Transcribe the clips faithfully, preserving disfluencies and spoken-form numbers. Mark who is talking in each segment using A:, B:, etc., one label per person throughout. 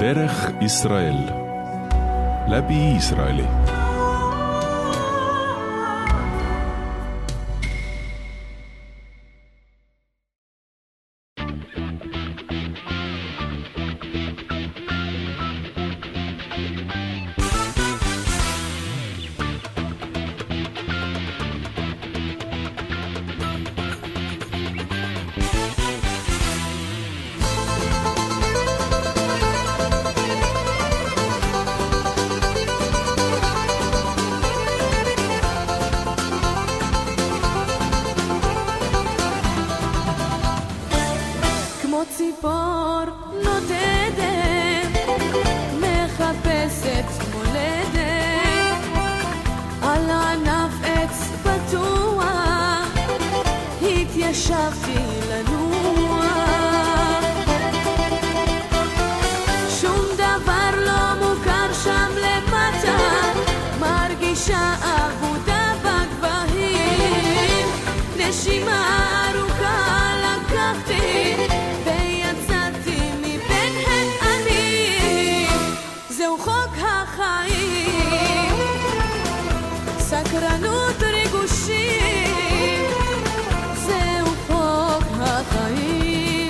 A: דרך ישראל, läbi Iisraeli.
B: ציפור נודדת, מחפשת מולדת, על ענף עץ פתוח, התיישבתי לנוע. שום דבר לא מוכר שם למטה, מרגישה עבודה בגבהים, נשימה ארוכה לקחתי, סקרנות רגושים, זהו חוק החיים.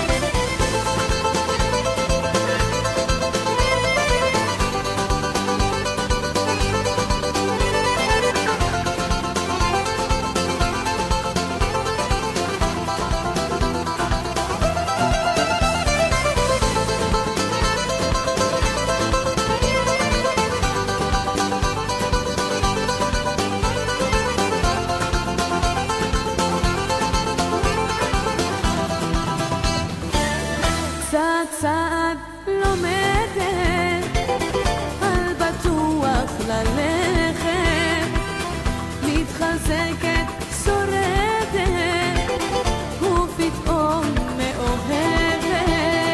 B: צעד לומדת, על בטוח ללכת, מתחזקת, שורדת, ופתאום מאוהבת.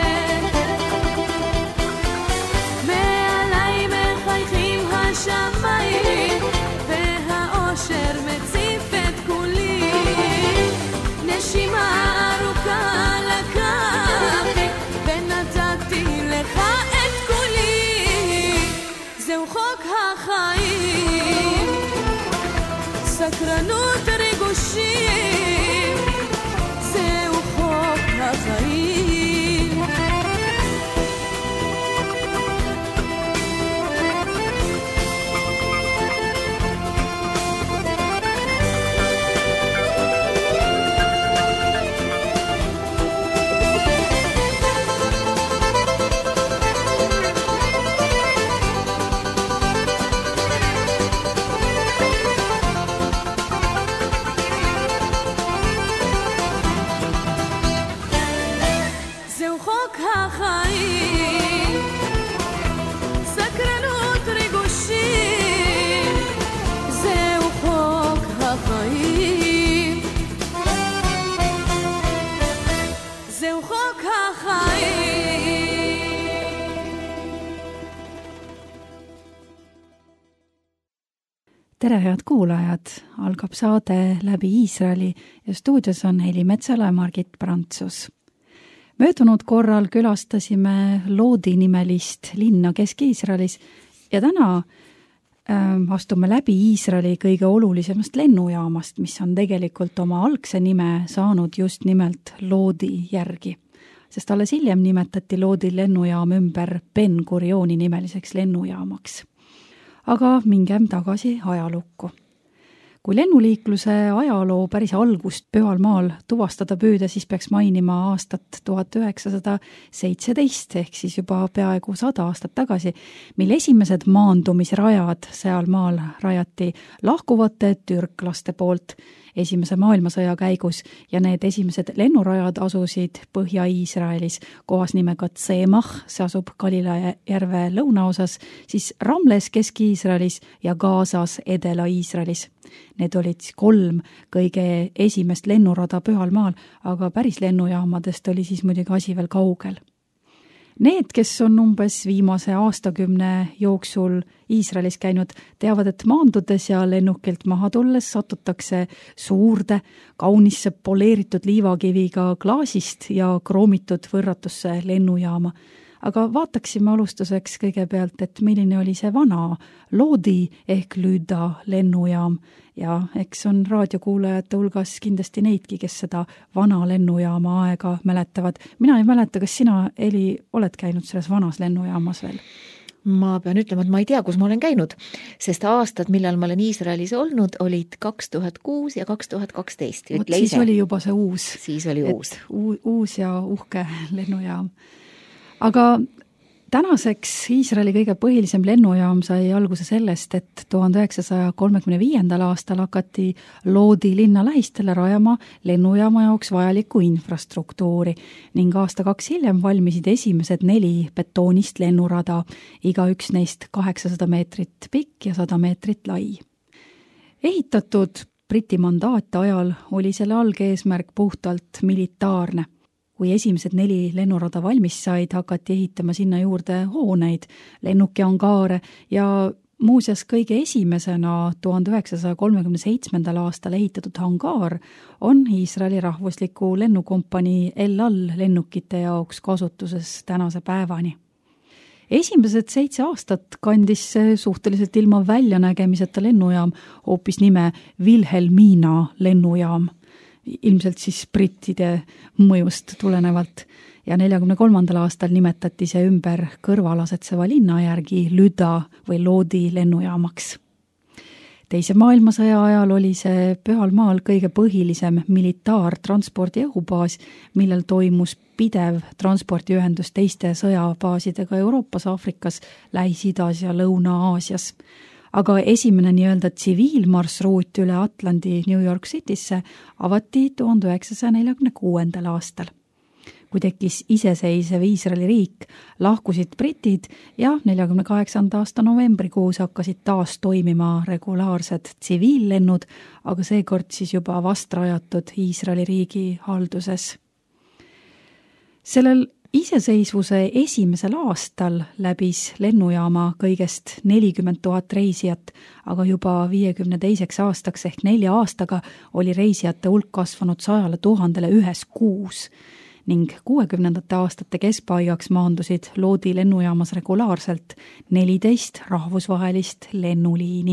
B: מעליי מחייכים השמיים, והאושר מציף את כולי, נשימה ארוכה לקחתי, ונתתי לך את כולי, זהו חוק החיים. סקרנות רגושים, זהו חוק החיים. החיים, סקרנות רגושים, זהו חוק החיים, זהו חוק החיים.
C: Tere head kuulajad, algab saade läbi Iisraeli ja stuudios on Heli Metsala ja Margit Prantsus. Möödunud korral külastasime Loodi nimelist linna Kesk-Iisraelis ja täna äh, astume läbi Iisraeli kõige olulisemast lennujaamast, mis on tegelikult oma algse nime saanud just nimelt Loodi järgi. Sest alles hiljem nimetati Loodi lennujaam ümber Ben Gurioni nimeliseks lennujaamaks. Aga mingem tagasi ajalukku. Kui lennuliikluse ajaloo päris algust Pühal maal tuvastada püüda, siis peaks mainima aastat tuhat üheksasada seitseteist ehk siis juba peaaegu sada aastat tagasi, mil esimesed maandumisrajad seal maal rajati lahkuvate türklaste poolt esimese maailmasõja käigus ja need esimesed lennurajad asusid Põhja-Iisraelis kohas nimega Tsemach, see asub Galilea järve lõunaosas, siis Ramles Kesk-Iisraelis ja Gazas Edela-Iisraelis. Need olid kolm kõige esimest lennurada Pühal maal, aga päris lennujaamadest oli siis muidugi asi veel kaugel. Need, kes on umbes viimase aastakümne jooksul Iisraelis käinud, teavad, et maandudes ja lennukilt maha tulles satutakse suurde, kaunisse poleeritud liivakiviga klaasist ja kroomitud võrratusse lennujaama. aga vaataksime alustuseks kõigepealt, et milline oli see vana Lodi ehk Lüda lennujaam ja eks on raadiokuulajate hulgas kindlasti neidki, kes seda vana lennujaama aega mäletavad. Mina ei mäleta, kas sina, Eli, oled käinud selles vanas lennujaamas veel?
D: Ma pean ütlema, et ma ei tea, kus ma olen käinud, sest aastad, millal ma olen Iisraelis olnud, olid kaks tuhat kuus ja kaks tuhat kaksteist.
C: Vot siis ise. Oli juba see uus.
D: Siis oli uus.
C: Uus ja uhke lennujaam. Aga tänaseks Iisraeli kõige põhilisem lennujaam sai alguse sellest, et tuhande üheksasaja kolmekümne viiendal aastal hakati Lodi linna lähistele rajama lennujaama jaoks vajalikku infrastruktuuri ning aasta kaks hiljem valmisid esimesed neli betoonist lennurada, iga üks neist kaheksasada meetrit pikk ja sada meetrit lai. Ehitatud Briti mandaate ajal oli selle alge eesmärk puhtalt militaarne. Kui esimesed neli lennurada valmis said, hakati ehitama sinna juurde hooneid, lennukiangaare ja muuseas kõige esimesena tuhande üheksasaja kolmekümne seitsmendal aastal ehitatud hangaar on Iisraeli rahvusliku lennukompanii El Al lennukite jaoks kasutuses tänase päevani. Esimesed seitse aastat kandis suhteliselt ilma väljanägemiseta lennujaam hoopis nime Wilhelmina lennujaam. Ilmselt siis brittide mõjust tulenevalt ja neljakümne kolmandal aastal nimetati see ümber kõrvalasetseva linna järgi Lüda või Lodi lennujaamaks. Teise maailmasõja ajal oli see Pühal maal kõige põhilisem militaartranspordi õhubaas, millel toimus pidev transpordiühendus teiste sõjabaasidega Euroopas, Aafrikas, Lähis-Idas ja Lõuna-Aasias. Aga esimene nii-öelda tsiviilmarsruut üle Atlandi New York Citysse avati tuhande üheksasaja neljakümne kuuendal aastal. Kui tekkis iseseisev Iisraeli riik, lahkusid britid ja neljakümne kaheksanda aasta novembrikuus hakkasid taas toimima regulaarsed tsiviillennud, aga seekord siis juba vastrajatud Iisraeli riigi halduses. Sellel iseseisvuse esimesel aastal läbis lennujaama kõigest nelikümmend tuhat reisijat, aga juba viiekümne teiseks aastaks ehk nelja aastaga oli reisijate hulk kasvanud sajale tuhandele ühes kuus ning kuuekümnendate aastate keskpaigaks maandusid Lodi lennujaamas regulaarselt neliteist rahvusvahelist lennuliini.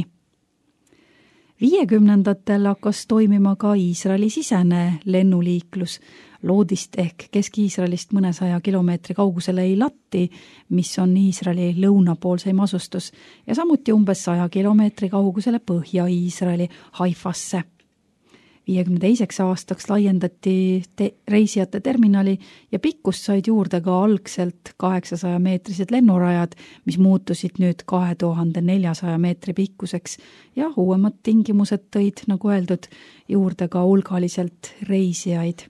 C: Viiekümnendatel hakkas toimima ka Iisraeli sisene lennuliiklus, Lodist ehk Kesk-Iisraelist mõnesaja kilomeetri kaugusele Eilati, mis on Iisraeli lõunapoolseim asustus, ja samuti umbes saja kilomeetri kaugusele Põhja-Iisraeli Haifasse. viiekümne teiseks aastaks laiendati te- reisijate terminali ja pikkust said juurde ka algselt kaheksasaja meetrised lennurajad, mis muutusid nüüd kahe tuhande neljasaja meetri pikkuseks ja uuemad tingimused tõid, nagu öeldud, juurde ka hulgaliselt reisijaid.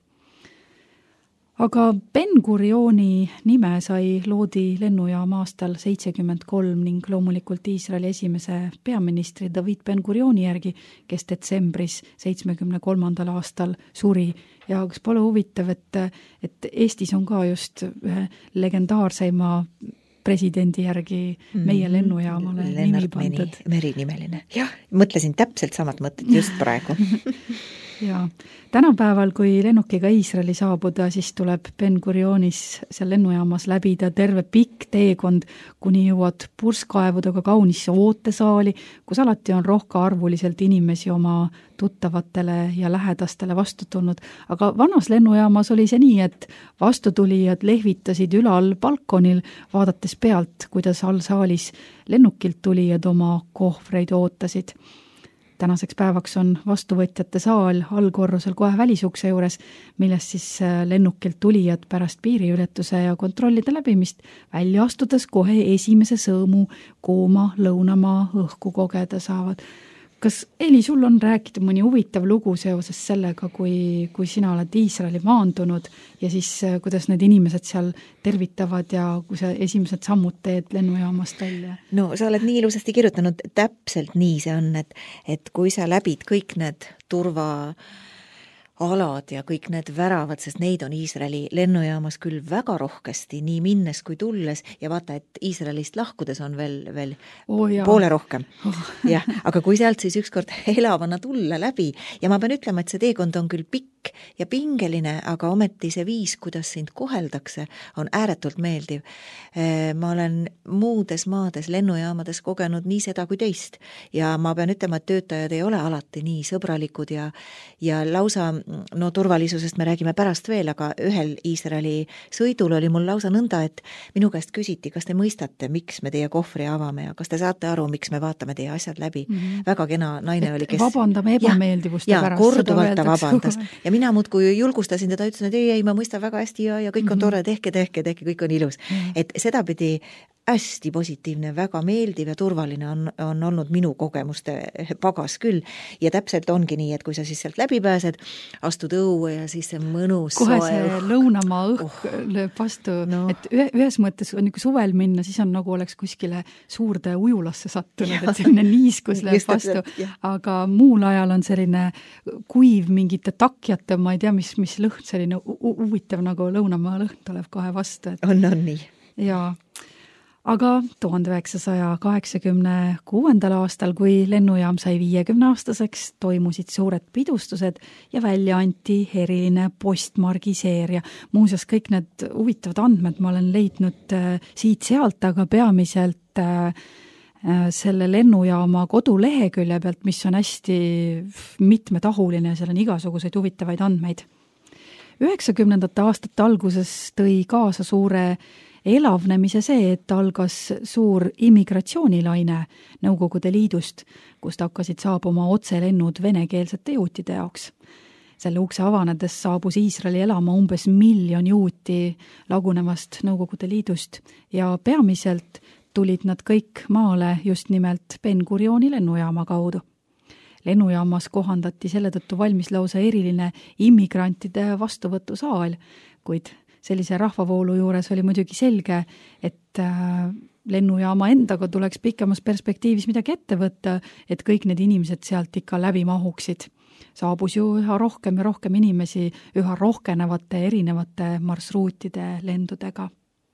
C: Aga Ben Gurioni nime sai Lodi lennujaam aastal seitsekümmend kolm ning loomulikult Iisraeli esimese peaministri David Ben Gurioni järgi, kes detsembris seitsmekümne kolmandal aastal suri. Ja kas pole huvitav, et, et Eestis on ka just ühe legendaarseima presidendi järgi meie lennujaamale mm, nimi pandud.
D: Meri nimeline. Jah, mõtlesin täpselt samad mõtted just praegu.
C: Ja tänapäeval, kui lennukiga Iisraeli saabuda, siis tuleb Ben Gurionis seal lennujaamas läbida terve pikk teekond, kuni jõuad purskkaevudega kaunisse ootesaali, kus alati on rohka arvuliselt inimesi oma tuttavatele ja lähedastele vastu tulnud. Aga vanas lennujaamas oli see nii, et vastutulijad lehvitasid ülal balkonil, vaadates pealt, kuidas all saalis lennukilt tulijad oma kohvreid ootasid. Tänaseks päevaks on vastuvõtjate saal allkorrusel kohe välisukse juures, millest siis lennukilt tulijad pärast piiriületuse ja kontrollide läbimist välja astudes kohe esimese sõõmu kooma lõunamaa õhku kogeda saavad. Kas, Eli, sul on rääkida mõni huvitav lugu seoses sellega, kui, kui sina oled Iisraeli maandunud ja siis kuidas need inimesed seal tervitavad ja kui sa esimesed sammud teed lennujaamast välja?
D: No sa oled nii ilusasti kirjutanud, täpselt nii see on, et, et kui sa läbid kõik need turva alad ja kõik need väravad, sest neid on Iisraeli lennujaamas küll väga rohkesti, nii minnes kui tulles ja vaata, et Iisraelist lahkudes on veel, veel
C: oh,
D: poole rohkem. Oh. jah, aga kui sealt siis ükskord elavana tulla läbi ja ma pean ütlema, et see teekond on küll pikk ja pingeline, aga ometi see viis, kuidas sind koheldakse, on ääretult meeldiv. Ma olen muudes maades lennujaamades kogenud nii seda kui teist ja ma pean ütlema, et töötajad ei ole alati nii sõbralikud ja, ja lausa no turvalisusest me räägime pärast veel, aga ühel Iisraeli sõidul oli mul lausa nõnda, et minu käest küsiti, kas te mõistate, miks me teie kohvri avame ja kas te saate aru, miks me vaatame teie asjad läbi. Mm-hmm. Väga kena naine et oli, kes...
C: Vabandame ebameeldivuste
D: ja,
C: pärast.
D: Ja, korduvalt ta vabandas. Ja mina muudkui julgustasin teda, ütlesin, et ei, ei, ma mõistan väga hästi ja, ja kõik on mm-hmm. tore, tehke, tehke, tehke, kõik on ilus. Mm-hmm. Et seda pidi hästi positiivne, väga meeldiv ja turvaline on, on olnud minu kogemuste pagas küll. Ja täpselt ongi nii, et kui sa siis sealt läbi pääsed, astud õue ja siis see mõnus
C: kohe soe see õhk. Lõunamaa õhk oh. lööb vastu, no. et ühes mõttes on niisugune suvel minna, siis on nagu oleks kuskile suurde ujulasse sattunud, ja. Et selline niiskus lööb vastu, aga muul ajal on selline kuiv mingite takjate, ma ei tea, mis, mis lõhn, selline huvitav nagu lõunamaa lõhn tuleb kohe vastu. Et...
D: on, on nii.
C: Jaa. Aga tuhande üheksasaja kaheksakümne kuuendal aastal, kui lennujaam sai viiekümne aastaseks, toimusid suured pidustused ja välja anti eriline postmargiseeria. Muuseas, kõik need huvitavad andmed ma olen leidnud äh, siit-sealt, aga peamiselt äh, selle lennujaama kodulehekülje pealt, mis on hästi mitmetahuline ja seal on igasuguseid huvitavaid andmeid. üheksakümnendate aastate alguses tõi kaasa suure elavnemise see, et algas suur immigratsioonilaine Nõukogude Liidust, kust hakkasid saabuma otselennud venekeelsete juutide jaoks. Selle ukse avanedes saabus Iisraeli elama umbes miljon juuti lagunevast Nõukogude Liidust ja peamiselt tulid nad kõik maale just nimelt Ben-Gurioni lennujaama kaudu. Lennujaamas kohandati selle tõttu valmis lausa eriline immigrantide vastuvõtusaal, kuid sellise rahvavoolu juures oli muidugi selge, et lennujaama endaga tuleks pikemas perspektiivis midagi ette võtta, et kõik need inimesed sealt ikka läbi mahuksid. Saabus ju üha rohkem ja rohkem inimesi üha rohkenevate erinevate marsruutide lendudega.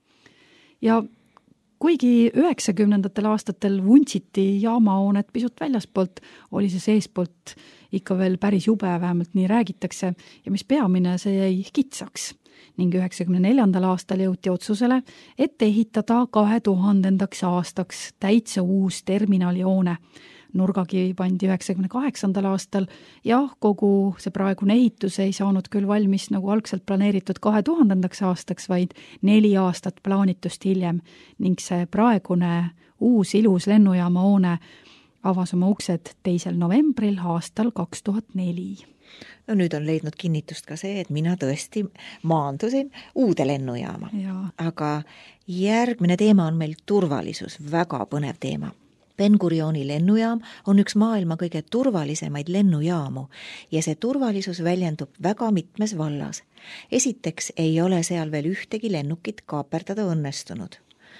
C: Ja kuigi üheksakümnendatel aastatel vuntsiti jaamahoonet pisut väljaspoolt, oli see seespoolt ikka veel päris jube, vähemalt nii räägitakse, ja mis peamine, see jäi kitsaks. Ning üheksakümne neljandal aastal jõuti otsusele, et ehitada kahe tuhandendaks aastaks täitsa uus terminalijoone. Nurgakivi pandi üheksakümne kaheksandal aastal ja kogu see praegune ehitus ei saanud küll valmis nagu algselt planeeritud kahe tuhandendaks aastaks, vaid neli aastat plaanitust hiljem ning see praegune uus ilus lennujaama hoone avas oma uksed teisel novembril aastal kaks tuhat neli.
D: No nüüd on leidnud kinnitust ka see, et mina tõesti maandusin uude lennujaama. Aga järgmine teema on meil turvalisus, väga põnev teema. Ben-Gurioni lennujaam on üks maailma kõige turvalisemaid lennujaamu ja see turvalisus väljendub väga mitmes vallas. Esiteks ei ole seal veel ühtegi lennukit kaaperdada õnnestunud.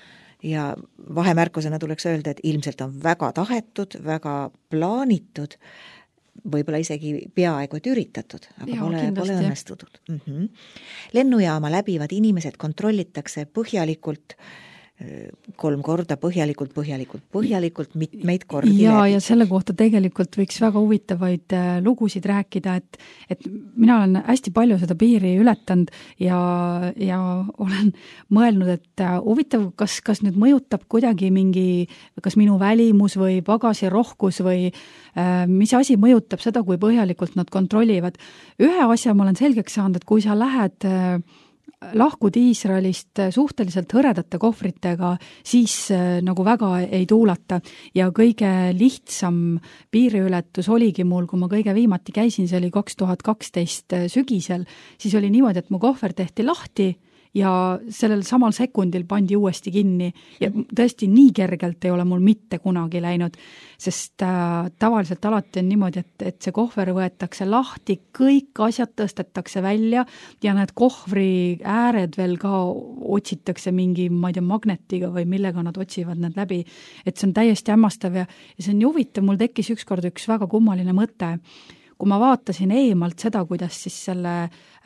D: Ja vahemärkusena tuleks öelda, et ilmselt on väga tahetud, väga plaanitud, võib-olla isegi peaaegu et üritatud, aga ja, pole, pole õnnestunud. Mm-hmm. Lennujaama läbivad inimesed kontrollitakse põhjalikult, kolm korda põhjalikult, põhjalikult, põhjalikult mitmeid kordi
C: ja,
D: läbi.
C: Ja selle kohta tegelikult võiks väga huvitavaid lugusid rääkida, et, et mina olen hästi palju seda piiri ületanud ja, ja olen mõelnud, et huvitav, kas, kas nüüd mõjutab kuidagi mingi, kas minu välimus või pagasi rohkus või äh, mis asi mõjutab seda, kui põhjalikult nad kontrollivad. Ühe asja ma olen selgeks saanud, et kui sa lähed äh, lahkud Iisraelist suhteliselt hõredate kohvritega, siis nagu väga ei tuulata ja kõige lihtsam piiriületus oligi mul, kui ma kõige viimati käisin, see oli kaks tuhat kaksteist sügisel, siis oli niimoodi, et mu kohver tehti lahti ja sellel samal sekundil pandi uuesti kinni ja tõesti nii kergelt ei ole mul mitte kunagi läinud, sest äh, tavaliselt alati on niimoodi, et, et see kohver võetakse lahti, kõik asjad tõstetakse välja ja need kohvri ääred veel ka otsitakse mingi, ma ei tea, magnetiga või millega nad otsivad need läbi, et see on täiesti hämmastav ja, ja see on huvitav, mul tekkis ükskord üks väga kummaline mõte. kui ma vaatasin eemalt seda, kuidas siis selle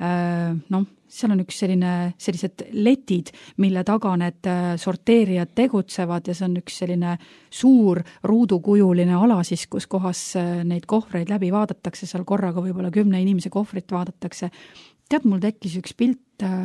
C: noh, seal on üks selline, sellised letid, mille taga need sorteerijad tegutsevad ja see on üks selline suur ruudukujuline ala siis, kus kohas neid kohvreid läbi vaadatakse, seal korraga võib-olla kümne inimese kohvrit vaadatakse. Tead, mul tekkis üks pilt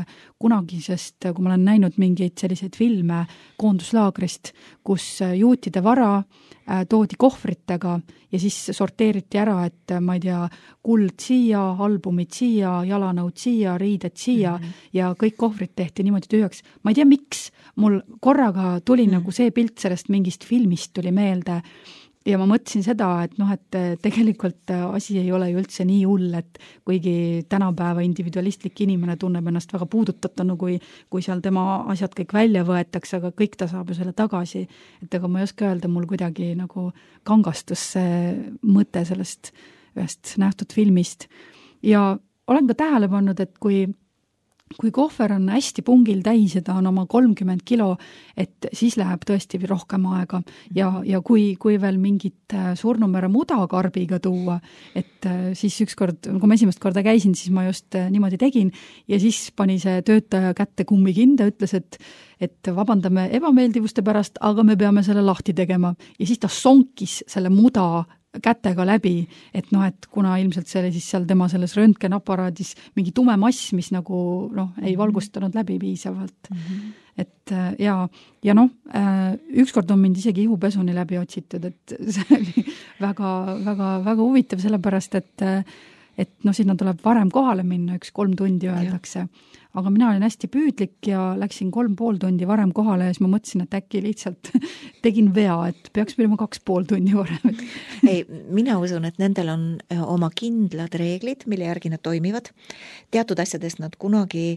C: kunagisest, kui ma olen näinud mingeid selliseid filme koonduslaagrist, kus juutide vara toodi kohvritega ja siis sorteeriti ära, et ma ei tea, kuld siia, albumid siia, jalanõud siia, riided siia mm -hmm. ja kõik kohvrid tehti niimoodi tühjaks. Ma ei tea, miks mul korraga tuli mm -hmm. nagu see pilt sellest mingist filmist tuli meelde ja ma mõtlesin seda, et noh, et tegelikult asi ei ole ju üldse nii hull, et kuigi tänapäeva individualistlik inimene tunneb ennast väga puudutatuna, kui, kui seal tema asjad kõik välja võetakse, aga kõik ta saab ju selle tagasi. Et aga ma ei oska öelda, mul kuidagi nagu kangastus see mõte sellest ühest nähtud filmist. Ja olen ka tähele pannud, et kui kui kohver on hästi pungil täis ja ta on oma kolmkümmend kilo, et siis läheb tõesti rohkem aega ja, ja kui, kui veel mingit surnumere muda karbiga tuua, et siis ükskord, kui ma esimest korda käisin, siis ma just niimoodi tegin ja siis pani see töötaja kätte kummikinda, ütles, et et vabandame ebameeldivuste pärast, aga me peame selle lahti tegema ja siis ta sonkis selle muda kätega läbi, et noh, et kuna ilmselt see oli siis seal tema selles röntgenaparaadis mingi tume mass, mis nagu noh, ei valgustanud läbi piisavalt. Mm -hmm. Et ja, ja noh, ükskord on mind isegi ihupesuni läbi otsitud, et see oli väga, väga, väga huvitav, sellepärast, et et noh, sinna tuleb varem kohale minna, üks kolm tundi öeldakse. Aga mina olin hästi püüdlik ja läksin kolm pool tundi varem kohale ja siis ma mõtlesin, et äkki lihtsalt tegin vea, et peaks minema kaks pool tunni varem.
D: Ei, mina usun, et nendel on oma kindlad reeglid, mille järgi nad toimivad. Teatud asjadest nad kunagi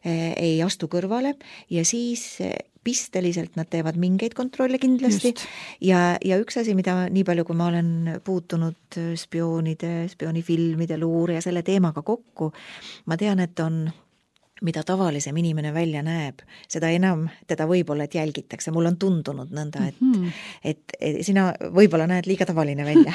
D: ei astu kõrvale ja siis pisteliselt nad teevad mingeid kontrolle kindlasti. Just. Ja, ja üks asi, mida nii palju, kui ma olen puutunud spioonide, spioonifilmide, luure ja selle teemaga kokku, ma tean, et on mida tavalisem inimene välja näeb, seda enam teda võib-olla, et jälgitakse. Mul on tundunud nõnda, et, mm -hmm. et, et sina võib-olla näed liiga tavaline välja.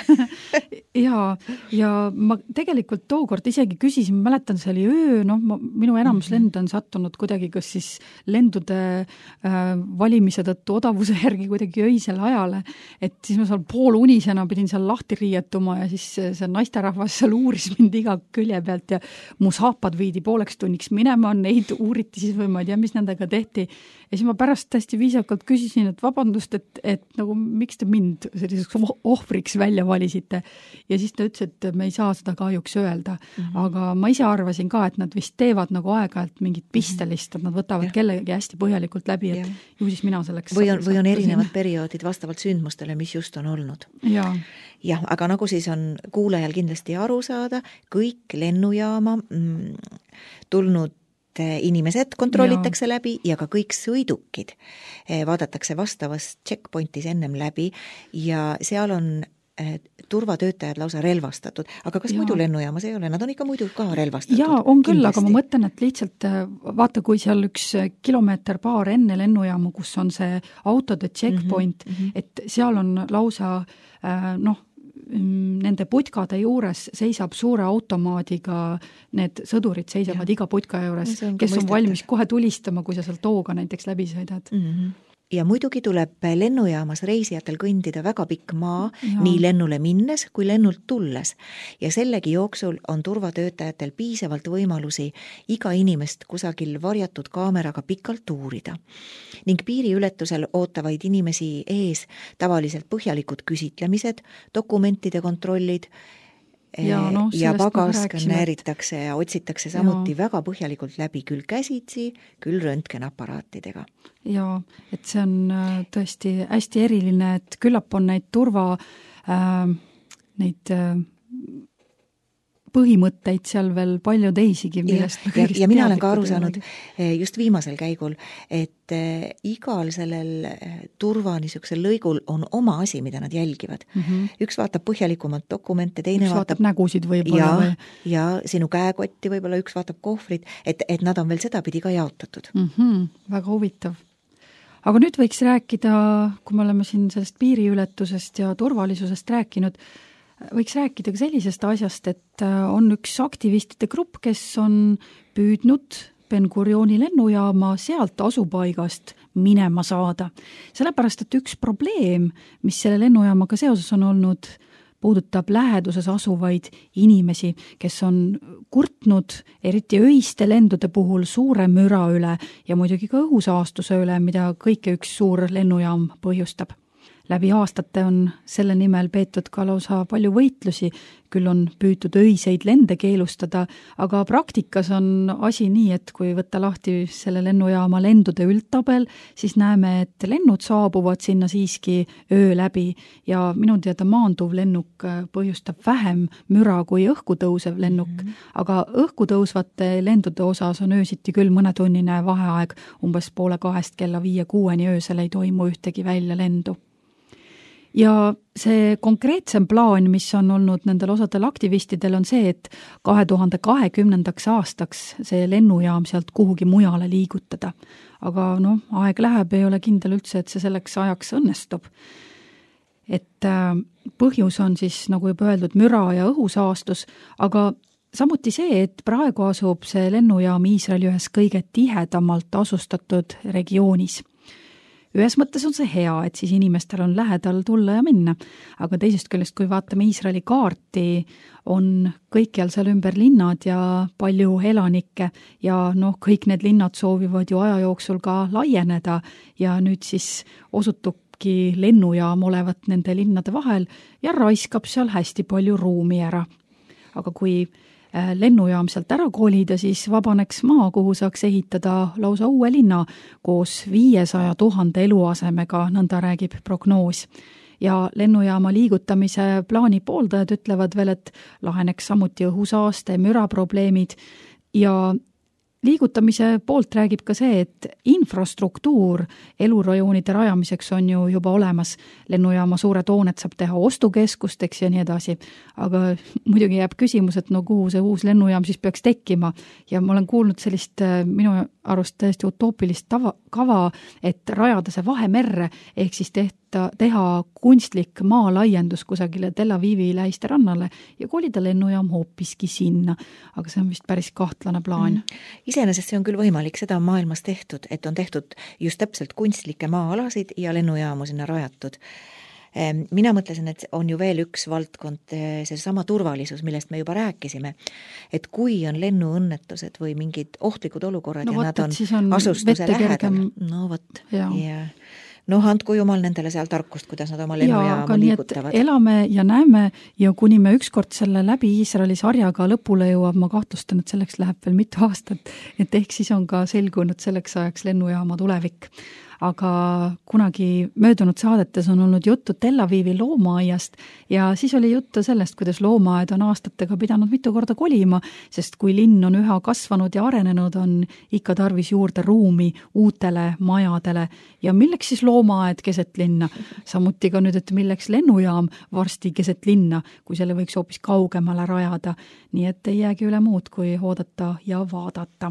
C: ja, ja ma tegelikult tookord isegi küsisin, ma mäletan, see oli öö, noh, minu enamus mm -hmm. lend on sattunud kuidagi, kas siis lendude äh, valimise tõttu odavuse järgi kuidagi öisele ajale, et siis ma seal poolunisena pidin seal lahti riietuma ja siis see naisterahvas seal uuris mind iga külje pealt ja mu saapad viidi pooleks tunniks minema, neid uuriti siis või ma ei tea, mis nendega tehti. Ja siis ma pärast hästi viisakalt küsisin, et vabandust, et, et nagu miks te mind selliseks ohvriks välja valisite. Ja siis ta ütles, et me ei saa seda kahjuks öelda. Mm -hmm. Aga ma ise arvasin ka, et nad vist teevad nagu aeg-ajalt mingit pistelist, et nad võtavad ja. kellegi hästi põhjalikult läbi, et ja. ju siis mina selleks
D: või on, või on erinevad perioodid vastavalt sündmustele, mis just on olnud.
C: Ja.
D: jah, aga nagu siis on kuulajal kindlasti aru saada, kõik lennujaama mm, tulnud inimesed kontrollitakse ja. läbi ja ka kõik sõidukid vaadatakse vastavas checkpointis ennem läbi ja seal on turvatöötajad lausa relvastatud. Aga kas ja. muidu lennujaamas ei ole? Nad on ikka muidu ka relvastatud?
C: Jaa, on küll, kindlasti. Aga ma mõtlen, et lihtsalt vaata, kui seal üks kilomeeter paar enne lennujaamu, kus on see autode checkpoint, mm -hmm. et seal on lausa noh, nende putkade juures seisab suure automaadiga, need sõdurid seisavad ja. iga putka juures, on kes on mõistetav. Valmis kohe tulistama, kui sa seal tooga näiteks läbi sõidad.
D: Mm -hmm. Ja muidugi tuleb lennujaamas reisijatel kõndida väga pikk maa, ja. nii lennule minnes kui lennult tulles. Ja sellegi jooksul on turvatöötajatel piisavalt võimalusi iga inimest kusagil varjatud kaameraga pikalt uurida. Ning piiriületusel ootavaid inimesi ees tavaliselt põhjalikud küsitlemised, dokumentide kontrollid, ja, no, ja pagas skanneeritakse ja otsitakse samuti ja. väga põhjalikult läbi küll käsitsi, küll röntgenaparaatidega.
C: Ja, et see on tõesti hästi eriline, et küllap on neid turva äh, neid äh, põhimõtteid seal veel palju teisigi, millest
D: ja, ja, ja mina olen ka aru saanud just viimasel käigul, et igal sellel turva niisugusel lõigul on oma asi, mida nad jälgivad. Mm -hmm. Üks vaatab põhjalikumalt dokumente, teine
C: üks
D: vaatab,
C: vaatab nägusid võib-olla.
D: Ja,
C: või...
D: ja sinu käekotti võib-olla, üks vaatab kohvrit, et, et nad on veel sedapidi ka jaotatud.
C: Mm -hmm. Väga huvitav. Aga nüüd võiks rääkida, kui me oleme siin sellest piiriületusest ja turvalisusest rääkinud, võiks rääkida ka sellisest asjast, et on üks aktivistide grupp, kes on püüdnud Ben Gurioni lennujaama sealt asupaigast minema saada. Sellepärast, et üks probleem, mis selle lennujaamaga seoses on olnud, puudutab läheduses asuvaid inimesi, kes on kurtnud eriti öiste lendude puhul suure müra üle ja muidugi ka õhusaastuse üle, mida kõike üks suur lennujaam põhjustab. Läbi aastate on selle nimel peetud ka lausa palju võitlusi, küll on püütud öiseid lende keelustada, aga praktikas on asi nii, et kui võtta lahti selle lennujaama lendude üldtabel, siis näeme, et lennud saabuvad sinna siiski öö läbi ja minu teada maanduv lennuk põhjustab vähem müra kui õhku tõusev lennuk, mm -hmm. aga õhku tõusvate lendude osas on öösiti küll mõnetunnine vaheaeg, umbes poole kahest kella viie kuueni öösel ei toimu ühtegi välja lendu. Ja see konkreetsem plaan, mis on olnud nendel osadel aktivistidel, on see, et kahe tuhande kahekümnendaks aastaks see lennujaam sealt kuhugi mujale liigutada. Aga noh, aeg läheb, ei ole kindel üldse, et see selleks ajaks õnnestub. Et põhjus on siis, nagu juba öeldud, müra ja õhusaastus, aga samuti see, et praegu asub see lennujaam Iisraeli ühes kõige tihedamalt asustatud regioonis. Ühes mõttes on see hea, et siis inimestel on lähedal tulla ja minna, aga teisest küljest, kui vaatame Iisraeli kaarti, on kõikjal seal ümber linnad ja palju elanikke ja noh, kõik need linnad soovivad ju aja jooksul ka laieneda ja nüüd siis osutubki lennujaam olevat nende linnade vahel ja raiskab seal hästi palju ruumi ära. Aga kui lennujaam sealt ära kolida, siis vabaneks maa, kuhu saaks ehitada lausa uue linna koos viiesaja tuhande eluasemega, nõnda räägib prognoos. Ja lennujaama liigutamise plaani pooldajad ütlevad veel, et laheneks samuti õhusaaste, müraprobleemid ja liigutamise poolt räägib ka see, et infrastruktuur elurajoonide rajamiseks on ju juba olemas. Lennujaama suured hooned saab teha ostukeskusteks ja nii edasi. Aga muidugi jääb küsimus, et no kuhu see uus lennujaam siis peaks tekkima. Ja ma olen kuulnud sellist minu arust täiesti utoopilist tava, kava, et rajada see Vahemerre, ehk siis tehta, teha kunstlik maalaiendus kusagile Tel Avivi lähiste rannale ja kolida lennujaam hoopiski sinna. Aga see on vist päris kahtlane plaan. Mm.
D: Iseenesest see on küll võimalik, seda on maailmas tehtud, et on tehtud just täpselt kunstlikke maa-alasid ja lennujaamu sinna rajatud. Mina mõtlesin, et on ju veel üks valdkond, see sama turvalisus, millest me juba rääkisime, et kui on lennuõnnetused või mingid ohtlikud olukorrad no, ja võt, nad on, on asustuse lähedal, no vot, ja noh, andku jumal nendele seal tarkust, kuidas nad oma lennujaama liigutavad.
C: Elame ja näeme ja kuni me ükskord selle läbi Iisraeli sarjaga lõpule jõuab, ma kahtlustan, et selleks läheb veel mitu aastat, et ehk siis on ka selgunud selleks ajaks lennujaama tulevik. Aga kunagi möödunud saadetes on olnud juttu Tel Avivi loomaaiast ja siis oli juttu sellest, kuidas loomaaed on aastatega pidanud mitu korda kolima, sest kui linn on üha kasvanud ja arenenud, on ikka tarvis juurde ruumi uutele majadele ja milleks siis loomaaed keset linna? Samuti ka nüüd, et milleks lennujaam varsti keset linna, kui selle võiks hoopis kaugemale rajada, nii et ei jäägi üle muud, kui oodata ja vaadata.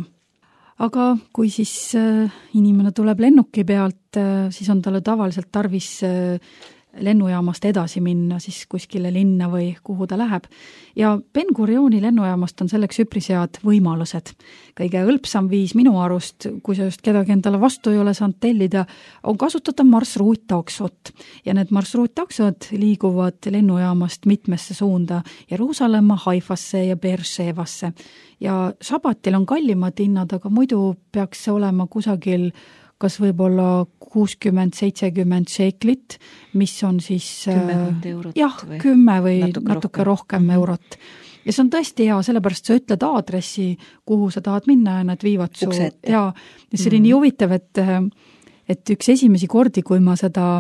C: Aga kui siis inimene tuleb lennuki pealt, siis on talle tavaliselt tarvis lennujaamast edasi minna siis kuskile linna või kuhu ta läheb. Ja Ben Gurioni lennujaamast on selleks üpris head võimalused. Kõige õlpsam viis minu arust, kui sa just kedagi endale vastu ei ole saanud tellida, on kasutada marsruuttaksot. Ja need marsruuttaksod liiguvad lennujaamast mitmesse suunda, Jeruusalemma, Haifasse ja Beershevasse. Ja Šabatil on kallimad hinnad, aga muidu peaks see olema kusagil kas võib-olla kuuskümmend seitsekümmend šeiklit, mis on siis
D: kümme eurot
C: jah,
D: või
C: kümme või natuke,
D: natuke
C: rohkem, rohkem eurot. Ja see on tõesti hea, sellepärast sa ütled aadressi, kuhu sa tahad minna ja nad viivad su. Ja, ja see oli mm. nii huvitav, et, et üks esimesi kordi, kui ma seda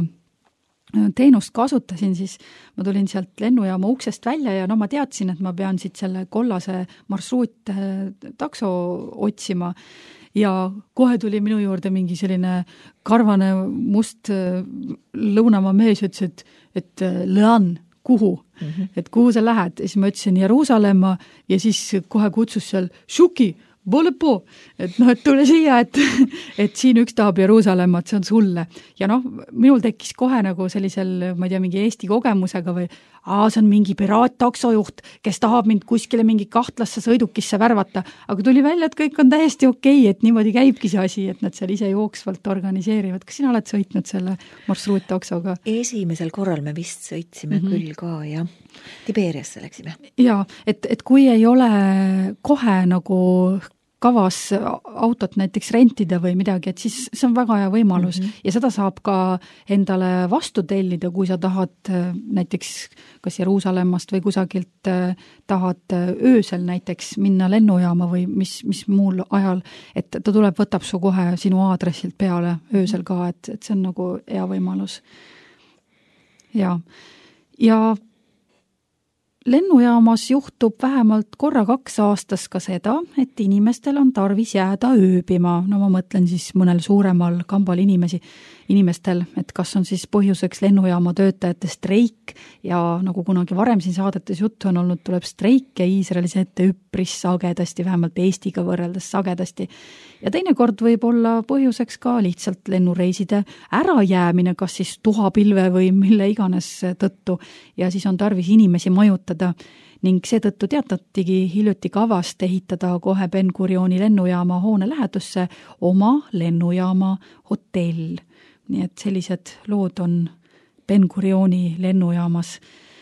C: teenust kasutasin, siis ma tulin sealt lennujaama uksest välja ja no ma teadsin, et ma pean siit selle kollase marsruut takso otsima ja kohe tuli minu juurde mingi selline karvane must lõunamaa mees, ütles, et, et lõan, kuhu, mm-hmm. et kuhu sa lähed. Ja siis ma ütlesin Jeruusalemma ja siis kohe kutsus seal šuki, Bolepo, et noh, et tule siia, et, et siin üks tahab Jeruusalemma, et see on sulle. Ja noh, minul tekkis kohe nagu sellisel, ma ei tea, mingi Eesti kogemusega või, aa, see on mingi piraattaksojuht, kes tahab mind kuskile mingi kahtlasse sõidukisse värvata, aga tuli välja, et kõik on täiesti okei, et niimoodi käibki see asi, et nad seal ise jooksvalt organiseerivad. Kas sina oled sõitnud selle marsruuttaksoga?
D: Esimesel korral me vist sõitsime mm -hmm. küll ka, jah. Tibeeriasse läksime.
C: Jaa, et, et kui ei ole kohe nagu kavas autot näiteks rentida või midagi, et siis see on väga hea võimalus mm -hmm. ja seda saab ka endale vastu tellida, kui sa tahad näiteks kas Jeruusalemmast või kusagilt tahad öösel näiteks minna lennujaama või mis, mis muul ajal, et ta tuleb, võtab su kohe sinu aadressilt peale öösel ka, et, et see on nagu hea võimalus. Ja, ja lennujaamas juhtub vähemalt korra kaks aastas ka seda, et inimestel on tarvis jääda ööbima. No ma mõtlen siis mõnel suuremal kambal inimesi, inimestel, et kas on siis põhjuseks lennujaama töötajate streik ja nagu kunagi varem siin saadetes juttu on olnud, tuleb streik ja Iisraelis ette üpris sagedasti, vähemalt Eestiga võrreldes sagedasti. Ja teinekord võib olla põhjuseks ka lihtsalt lennureiside ärajäämine, kas siis tuhapilve või mille iganes tõttu ja siis on tarvis inimesi majutada ning seetõttu teatatigi hiljuti kavast ehitada kohe Ben Gurioni lennujaama hoone lähedusse oma lennujaama hotell. Nii et sellised lood on Ben Gurioni lennujaamas.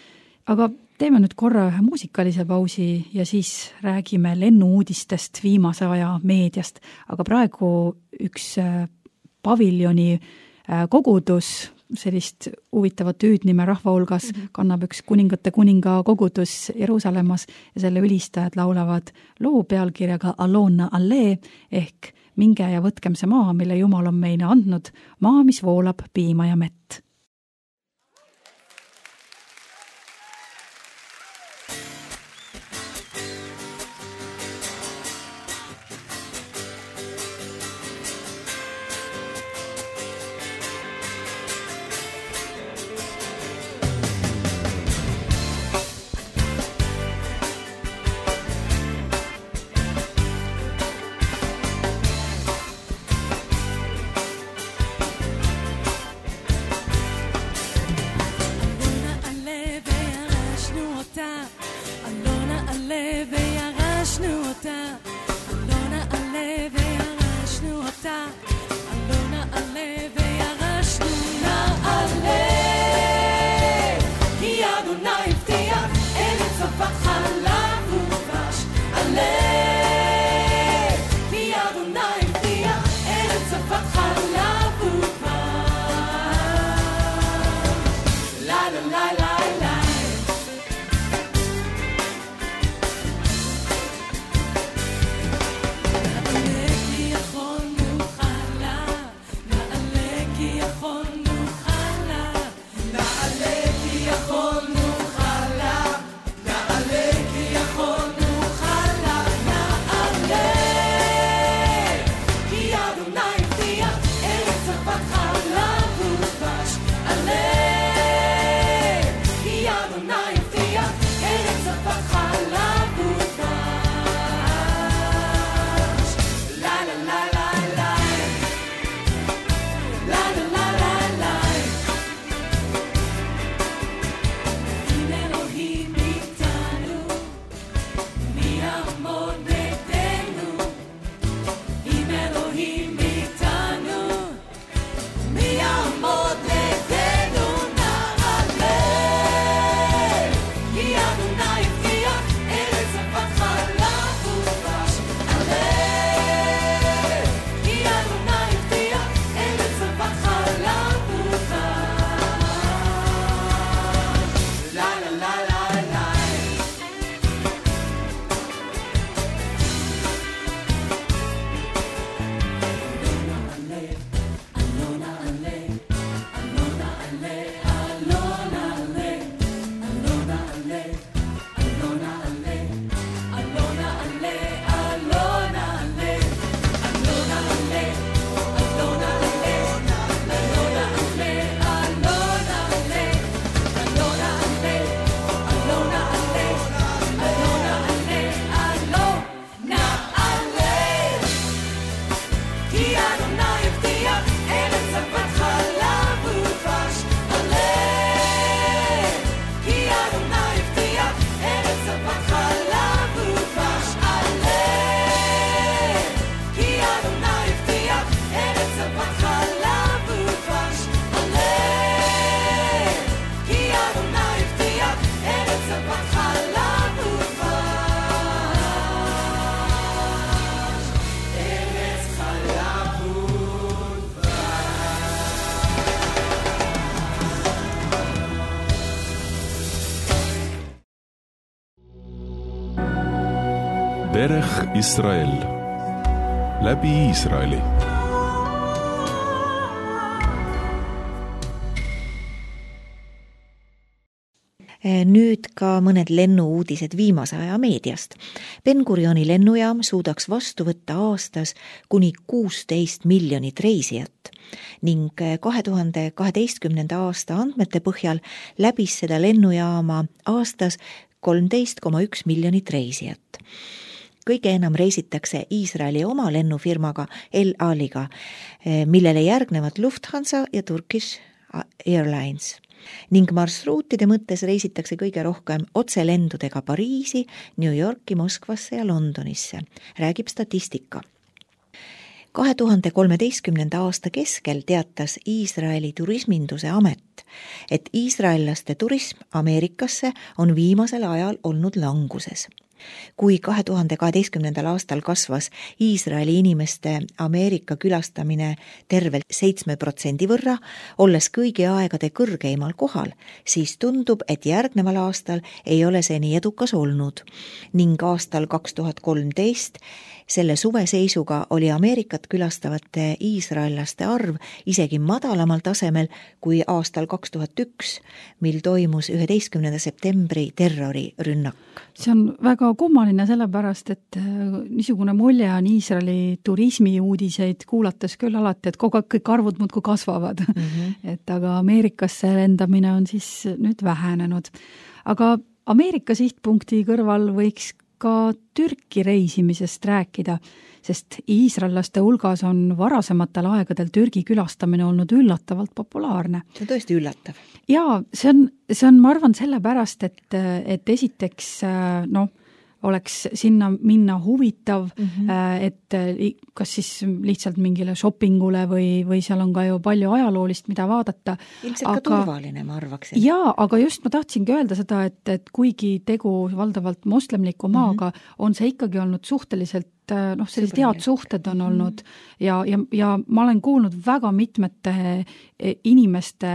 C: Aga teeme nüüd korra ühe muusikalise pausi ja siis räägime lennuuudistest viimase aja meediast. Aga praegu üks paviljoni kogudus, sellist huvitavat hüüdnime rahva hulgas, kannab üks kuningate kuninga kogudus Jeruusalemmas ja selle ülistajad laulavad loo pealkirjaga Alona Allee ehk minge ja võtkem see maa, mille Jumal on meile andnud, maa, mis voolab piima ja mett.
B: נעלה כי יכולנו חלה, נעלה
A: Derech Israel läbi Iisraeli.
D: Nüüd ka mõned lennuuudised viimase aja meediast. Ben-Gurioni lennujaam suudaks vastu võtta aastas kuni kuusteist miljonit reisijat ning kahe tuhande kaheteistkümnenda aasta andmete põhjal läbis seda lennujaama aastas kolmteist koma üks miljonit reisijat. Kõige enam reisitakse Iisraeli oma lennufirmaga El Aliga, millele järgnevad Lufthansa ja Turkish Airlines. Ning marsruutide mõttes reisitakse kõige rohkem otselendudega Pariisi, New Yorki, Moskvasse ja Londonisse, räägib statistika. kahe tuhande kolmeteistkümnenda aasta keskel teatas Iisraeli turisminduse amet, et iisraellaste turism Ameerikasse on viimasel ajal olnud languses. Kui kahe tuhande kaheteistkümnendal aastal kasvas Iisraeli inimeste Ameerika külastamine tervelt seitsme protsendi võrra, olles kõigi aegade kõrgeimal kohal, siis tundub, et järgneval aastal ei ole see nii edukas olnud. Ning aastal kaks tuhat kolmteist selle suveseisuga oli Ameerikat külastavate iisraellaste arv isegi madalamal tasemel kui aastal kaks tuhat üks, mil toimus üheteistkümnenda septembri terrorirünnak.
C: See on väga kummaline sellepärast, et niisugune mulje on Iisraeli turismi uudiseid kuulates küll alati, et kogu aeg kõik arvud muudkui kasvavad. Mm-hmm. Et aga Ameerikasse lendamine on siis nüüd vähenenud. Aga Ameerika sihtpunkti kõrval võiks ka Türki reisimisest rääkida, sest iisraellaste hulgas on varasematel aegadel Türgi külastamine olnud üllatavalt populaarne.
D: See on tõesti üllatav.
C: Jaa, see on, see on, ma arvan, sellepärast, et, et esiteks, noh, oleks sinna minna huvitav, mm-hmm. et kas siis lihtsalt mingile shoppingule või, või seal on ka ju palju ajaloolist, mida vaadata.
D: Ilmselt aga, ka turvaline, ma arvaksin.
C: Jaa, aga just ma tahtsingi öelda seda, et, et kuigi tegu valdavalt moslemliku maaga, mm-hmm. on see ikkagi olnud suhteliselt noh, sellised head suhted on olnud ja, ja, ja ma olen kuulnud väga mitmete inimeste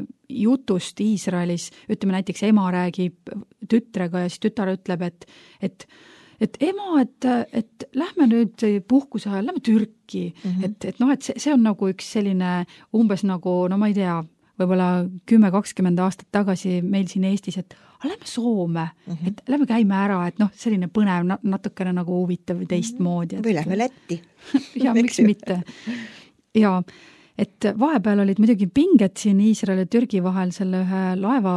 C: jutust Iisraelis, ütleme näiteks ema räägib tütrega ja siis tütar ütleb, et, et, et ema, et, et lähme nüüd puhkuse ajal, lähme Türki, mm-hmm. et, et noh, et see, see on nagu üks selline umbes nagu, no ma ei tea, võib-olla kümme kakskümmend aastat tagasi meil siin Eestis, et lähme Soome, mm-hmm. et lähme käime ära, et noh, selline põnev, natukene nagu huvitav teistmoodi.
D: Või lähme Lätti.
C: Ja miks mitte. Ja et vahepeal olid muidugi pinged siin Iisraeli ja Türgi vahel selle ühe laeva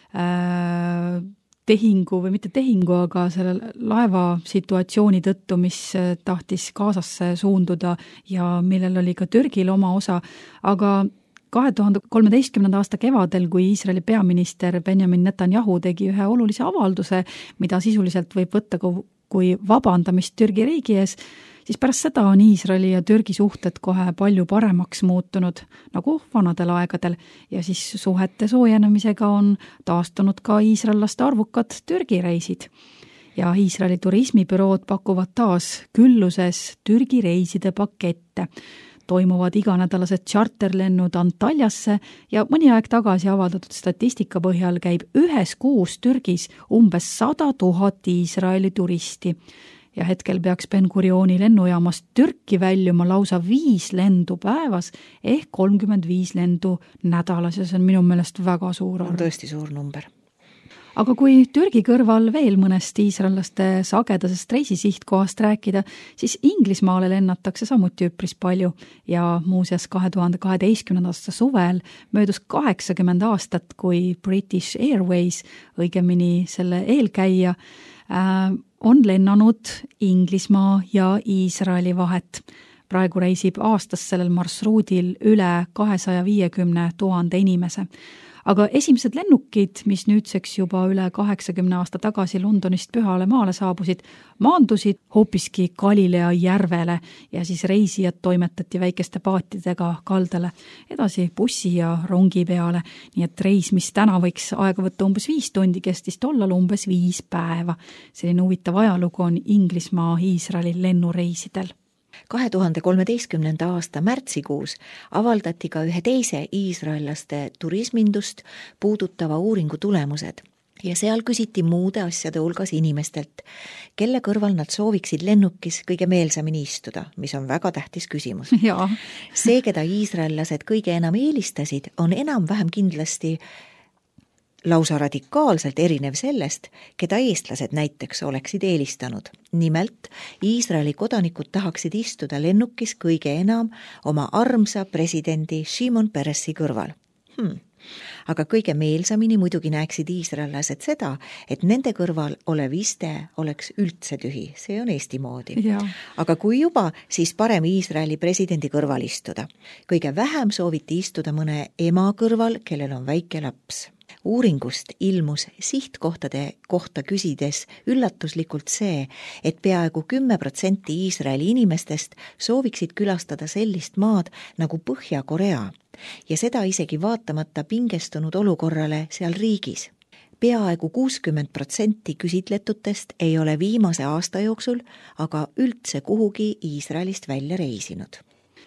C: äh, tehingu või mitte tehingu, aga selle laeva situatsiooni tõttu, mis tahtis Gazasse suunduda ja millel oli ka Türgil oma osa, aga kahe tuhande kolmeteistkümnenda aasta kevadel, kui Iisraeli peaminister Benjamin Netanyahu tegi ühe olulise avalduse, mida sisuliselt võib võtta kui vabandamist Türgi riigi ees, siis pärast seda on Iisraeli ja Türgi suhted kohe palju paremaks muutunud, nagu vanadel aegadel, ja siis suhete soojenemisega on taastunud ka iisraellaste arvukad Türgi reisid. Ja Iisraeli turismibürood pakuvad taas külluses Türgi reiside pakette. Toimuvad iganädalased charterlennud Antaljasse ja mõni aeg tagasi avaldatud statistika põhjal käib ühes kuus Türgis umbes sada tuhat Iisraeli turisti. Ja hetkel peaks Ben-Gurioni lennujaamast Türki väljuma lausa viis lendu päevas ehk kolmkümmend viis lendu nädalas ja see on minu meelest väga suur arv.
D: On tõesti suur number.
C: Aga kui Türgi kõrval veel mõnest iisraellaste sagedasest reisisihtkohast rääkida, siis Inglismaale lennatakse samuti üpris palju ja muuseas kahe tuhande kaheteistkümnenda aasta suvel möödus kaheksakümmend aastat, kui British Airways, õigemini selle eelkäija, äh, on lennanud Inglismaa ja Iisraeli vahet. Praegu reisib aastas sellel marsruudil üle kahesaja viiekümne tuhande inimese. Aga esimesed lennukid, mis nüüdseks juba üle kaheksakümne aasta tagasi Londonist Pühale maale saabusid, maandusid hoopiski Galilea järvele ja siis reisijad toimetati väikeste paatidega kaldale edasi bussi ja rongi peale. Nii et reis, mis täna võiks aega võtta umbes viis tundi, kestis tollal umbes viis päeva. Selline huvitav ajalugu on Inglismaa Iisraeli lennureisidel.
D: kahe tuhande kolmeteistkümnenda aasta märtsikuus avaldati ka ühe teise iisraellaste turismindust puudutava uuringu tulemused. ja seal küsiti muude asjade hulgas inimestelt, kelle kõrval nad sooviksid lennukis kõige meelsamini istuda, mis on väga tähtis küsimus. See, keda iisraellased kõige enam eelistasid, on enam-vähem kindlasti lausa radikaalselt erinev sellest, keda eestlased näiteks oleksid eelistanud. Nimelt, Iisraeli kodanikud tahaksid istuda lennukis kõige enam oma armsa presidendi Shimon Peressi kõrval. Hmm. Aga kõige meelsamini muidugi näeksid iisraellased seda, et nende kõrval olev iste oleks üldse tühi. See on Eesti moodi. Ja. Aga kui juba, siis parem Iisraeli presidendi kõrval istuda. Kõige vähem sooviti istuda mõne ema kõrval, kellel on väike laps. Uuringust ilmus sihtkohtade kohta küsides üllatuslikult see, et peaaegu kümme protsenti Iisraeli inimestest sooviksid külastada sellist maad nagu Põhja-Korea ja seda isegi vaatamata pingestunud olukorrale seal riigis. Peaaegu kuuskümmend protsenti küsitletutest ei ole viimase aasta jooksul aga üldse kuhugi Iisraelist välja reisinud.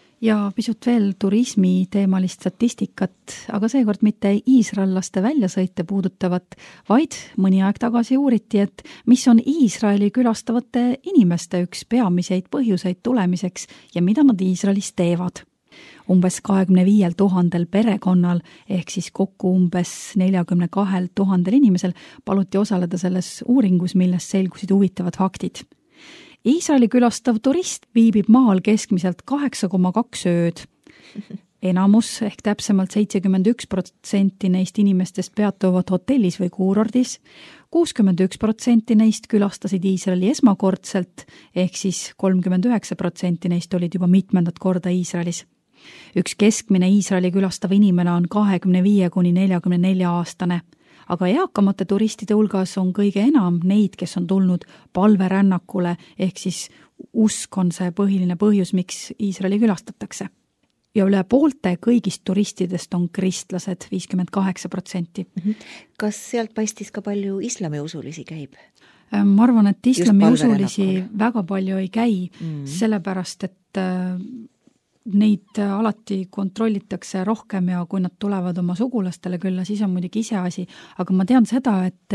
C: Ja pisut veel turismi teemalist statistikat, aga seekord mitte iisraellaste väljasõite puudutavat, vaid mõni aeg tagasi uuriti, et mis on Iisraeli külastavate inimeste üks peamiseid põhjuseid tulemiseks ja mida nad Iisraelis teevad. Umbes kakskümmend viis tuhandel perekonnal ehk siis kokku umbes nelikümmend kaks tuhandel inimesel paluti osaleda selles uuringus, millest selgusid huvitavad faktid. Iisraeli külastav turist viibib maal keskmiselt kaheksa koma kaks ööd. Enamus ehk täpsemalt seitsekümmend üks protsenti neist inimestest peatuvad hotellis või kuurordis, kuuskümmend üks protsenti neist külastasid Iisraeli esmakordselt ehk siis kolmkümmend üheksa protsenti neist olid juba mitmendat korda Iisraelis. Üks keskmine Iisraeli külastav inimene on kakskümmend viis kuni nelikümmend neli aastane. Aga eakamate turistide hulgas on kõige enam neid, kes on tulnud palverännakule, ehk siis usk on see põhiline põhjus, miks Iisraeli külastatakse. Ja üle poolte kõigist turistidest on kristlased, viiskümmend kaheksa protsenti.
D: Kas sealt paistis ka palju islamiusulisi käib?
C: Ma arvan, et islamiusulisi väga palju ei käi, mm. sellepärast, et neid alati kontrollitakse rohkem ja kui nad tulevad oma sugulastele külla, siis on muidugi ise asi, aga ma tean seda, et,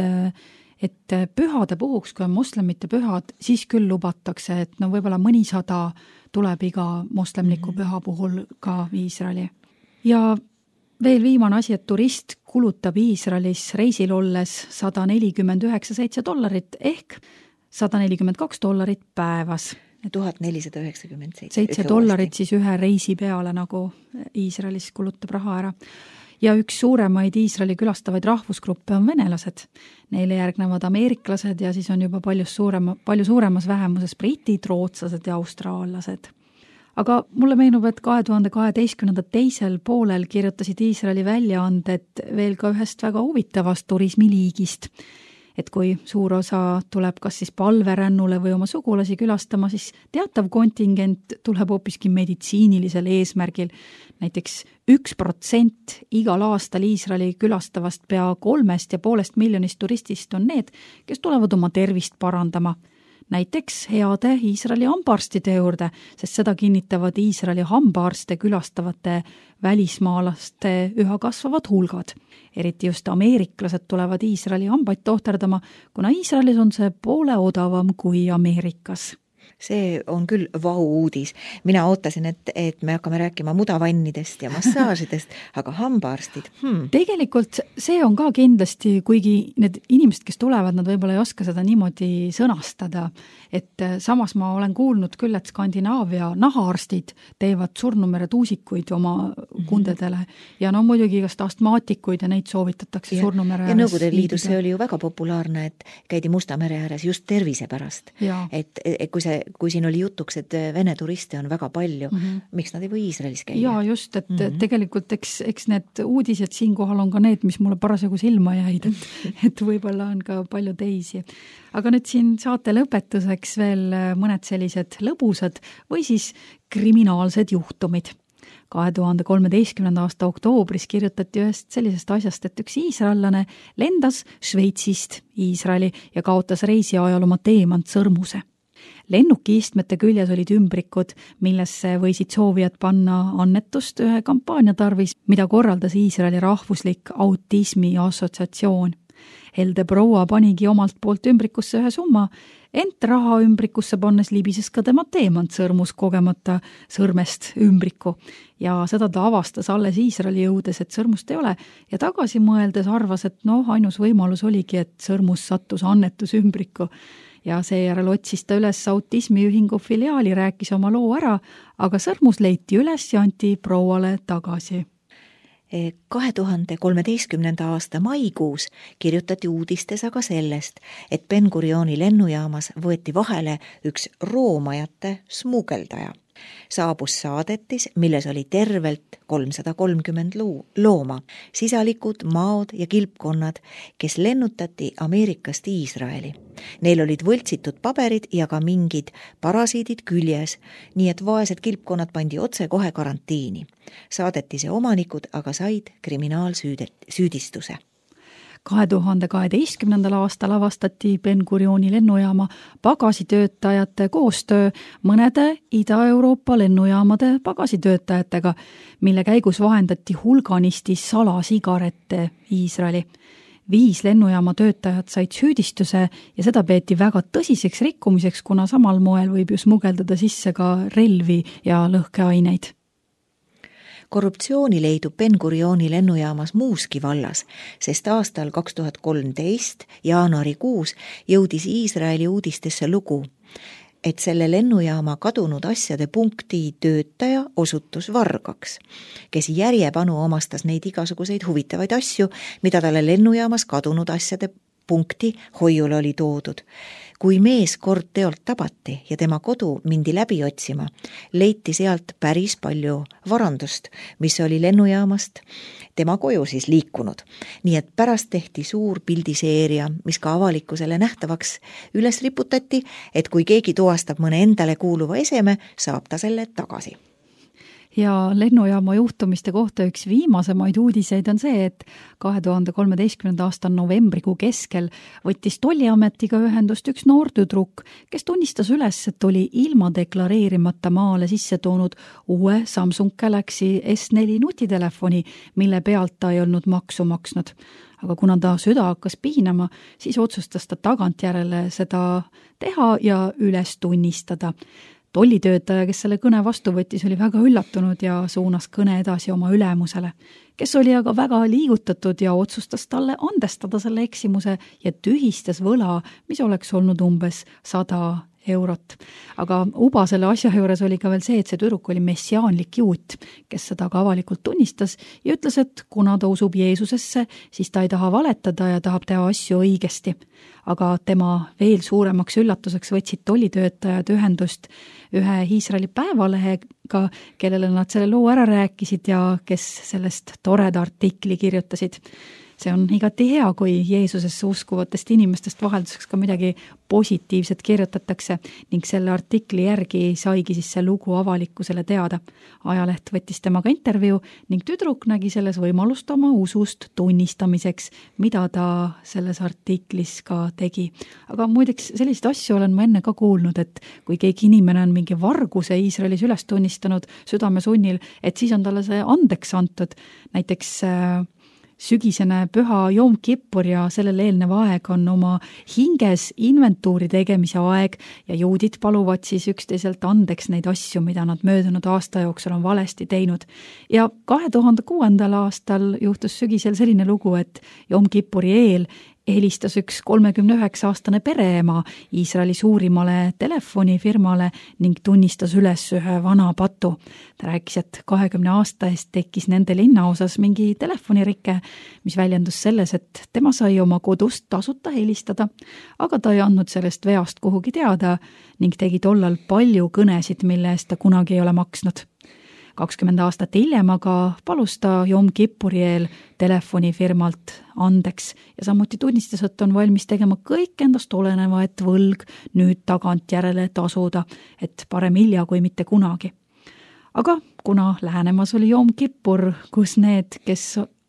C: et pühade puhuks, kui on moslemite pühad, siis küll lubatakse, et no võib-olla mõni sada tuleb iga moslemliku püha puhul ka Iisraeli. Ja veel viimane asi, et turist kulutab Iisraelis reisil olles sada nelikümmend üheksa seitse dollarit ehk sada nelikümmend kaks dollarit päevas.
D: tuhat nelisada üheksakümmend seitse.
C: Seitse dollarit siis ühe reisi peale, nagu Iisraelis kulutab raha ära. Ja üks suuremaid Iisraeli külastavaid rahvusgruppe on venelased. Neile järgnevad ameeriklased ja siis on juba palju, suurema, palju suuremas vähemuses britid, rootslased ja austraallased. Aga mulle meenub, et kahe tuhande kaheteistkümnenda teisel poolel kirjutasid Iisraeli väljaanded veel ka ühest väga huvitavast turismiliigist. Et kui suur osa tuleb kas siis palverännule või oma sugulasi külastama, siis teatav kontingent tuleb hoopiski meditsiinilisel eesmärgil. Näiteks üks protsent igal aastal Iisraeli külastavast pea kolmest ja poolest miljonist turistist on need, kes tulevad oma tervist parandama. Näiteks heade Iisraeli hambaarstide juurde, sest seda kinnitavad Iisraeli hambaarste külastavate välismaalaste üha kasvavad hulgad. Eriti just ameeriklased tulevad Iisraeli hambaid tohterdama, kuna Iisraelis on see poole odavam kui Ameerikas.
D: See on küll vau uudis. Mina ootasin, et, et me hakkame rääkima mudavannidest ja massaažidest, aga hambaarstid. Hmm.
C: Tegelikult see on ka kindlasti, kuigi need inimesed, kes tulevad, nad võib-olla ei oska seda niimoodi sõnastada, et samas ma olen kuulnud küll, et Skandinaavia nahaarstid teevad surnumere tuusikuid oma kundedele ja no muidugi igast astmaatikuid ja neid soovitatakse ja, surnumere
D: ja Nõukogude Liidus see oli ju väga populaarne, et käidi Musta mere ääres just tervise pärast. Et, et kui see kui siin oli jutuks, et vene turiste on väga palju, mm -hmm. miks nad ei või Iisraelis käia?
C: Jaa, just, et mm -hmm. tegelikult eks, eks need uudised siinkohal on ka need, mis mulle parasjagu silma jäid, et, et võib-olla on ka palju teisi. Aga nüüd siin saate lõpetuseks veel mõned sellised lõbusad või siis kriminaalsed juhtumid. kahe tuhande kolmeteistkümnenda aasta oktoobris kirjutati ühest sellisest asjast, et üks iisraellane lendas Šveitsist Iisraeli ja kaotas reisi ajal oma teemant sõrmuse. Lennuki istmete küljes olid ümbrikud, millesse võisid soovijad panna annetust ühe kampaania tarvis, mida korraldas Iisraeli rahvuslik autismi assotsiatsioon. helde proua panigi omalt poolt ümbrikusse ühe summa, ent raha ümbrikusse pannes libises ka tema teemant sõrmus kogemata sõrmest ümbriku. Ja seda ta avastas alles Iisraeli jõudes, et sõrmust ei ole, ja tagasi mõeldes arvas, et noh, ainus võimalus oligi, et sõrmus sattus annetus ümbriku. Ja seejärel otsis ta üles autismiühingu filiaali, rääkis oma loo ära, aga sõrmus leiti üles ja anti prouale tagasi.
D: kahe tuhande kolmeteistkümnenda aasta maikuus kirjutati uudistes aga sellest, et Ben-Gurioni lennujaamas võeti vahele üks roomajate smugeldaja. Saabus saadetis, milles oli tervelt kolmsada kolmkümmend looma, sisalikud, maod ja kilpkonnad, kes lennutati Ameerikast Iisraeli. Neil olid võltsitud paberid ja ka mingid parasiidid küljes, nii et vaesed kilpkonnad pandi otse kohe karantiini. Saadetise omanikud aga said kriminaalsüüdistuse.
C: kahe tuhande kaheteistkümnendal aastal avastati Ben-Gurioni lennujaama pagasitöötajate koostöö mõnede Ida-Euroopa lennujaamade pagasitöötajatega, mille käigus vahendati hulganisti salasigarette Iisraeli. Viis lennujaama töötajad said süüdistuse ja seda peeti väga tõsiseks rikkumiseks, kuna samal moel võib ju smugeldada sisse ka relvi ja lõhkeaineid.
D: Korruptsiooni leidub Ben-Gurioni lennujaamas muuski vallas, sest aastal kaks tuhat kolmteist jaanuarikuus jõudis Iisraeli uudistesse lugu, et selle lennujaama kadunud asjade punkti töötaja osutus vargaks, kes järjepanu omastas neid igasuguseid huvitavaid asju, mida talle lennujaamas kadunud asjade punkti hoiule oli toodud. Kui mees kord teolt tabati ja tema kodu mindi läbi otsima, leiti sealt päris palju varandust, mis oli lennujaamast tema koju siis liikunud. Nii et pärast tehti suur pildiseeria, mis ka avalikkusele nähtavaks üles riputati, et kui keegi tuvastab mõne endale kuuluva eseme, saab ta selle tagasi.
C: Ja lennujaama juhtumiste kohta üks viimasemaid uudiseid on see, et kahe tuhande kolmeteistkümnenda aasta novembrikuu keskel võttis tolliametiga ühendust üks noor tüdruk, kes tunnistas üles, et oli ilma deklareerimata maale sisse toonud uue Samsung Galaxy S neli nutitelefoni, mille pealt ta ei olnud maksu maksnud. Aga kuna ta süda hakkas piinama, siis otsustas ta tagantjärele seda teha ja üles tunnistada. Tollitöötaja, kes selle kõne vastu võttis, oli väga üllatunud ja suunas kõne edasi oma ülemusele, kes oli aga väga liigutatud ja otsustas talle andestada selle eksimuse ja tühistas võla, mis oleks olnud umbes sada eurot. Aga uba selle asja juures oli ka veel see, et see tüdruk oli messiaanlik juut, kes seda ka avalikult tunnistas ja ütles, et kuna ta usub Jeesusesse, siis ta ei taha valetada ja tahab teha asju õigesti. Aga tema veel suuremaks üllatuseks võtsid tollitöötajad ühendust ühe Iisraeli päevalehega, kellele nad selle loo ära rääkisid ja kes sellest toreda artikli kirjutasid. See on igati hea, kui Jeesusesse uskuvatest inimestest vahelduseks ka midagi positiivset kirjutatakse ning selle artikli järgi saigi siis see lugu avalikkusele teada. Ajaleht võttis temaga intervjuu ning tüdruk nägi selles võimalust oma usust tunnistamiseks, mida ta selles artiklis ka tegi. Aga muideks selliseid asju olen ma enne ka kuulnud, et kui keegi inimene on mingi varguse Iisraelis üles tunnistanud südame sunnil, et siis on talle see andeks antud. Näiteks sügisene püha Jom Kippur ja sellele eelneva aeg on oma hinges inventuuri tegemise aeg ja juudid paluvad siis üksteiselt andeks neid asju, mida nad möödunud aasta jooksul on valesti teinud. Ja kahe tuhande kuuendal aastal juhtus sügisel selline lugu, et Jom Kippuri eel helistas üks kolmekümne üheksa aastane pereema Iisraeli suurimale telefonifirmale ning tunnistas üles ühe vana patu. Ta rääkis, et kahekümne aasta eest tekkis nende linna osas mingi telefonirike, mis väljendus selles, et tema sai oma kodust tasuta helistada, aga ta ei andnud sellest veast kuhugi teada ning tegi tollal palju kõnesid, mille eest ta kunagi ei ole maksnud. kakskümmend aastat hiljem aga palus ta Jom Kippuri eel telefonifirmalt andeks ja samuti tunnistas, et on valmis tegema kõik endast oleneva, et võlg nüüd tagantjärele tasuda, et parem hilja kui mitte kunagi. Aga kuna lähenemas oli Jom Kippur, kus need, kes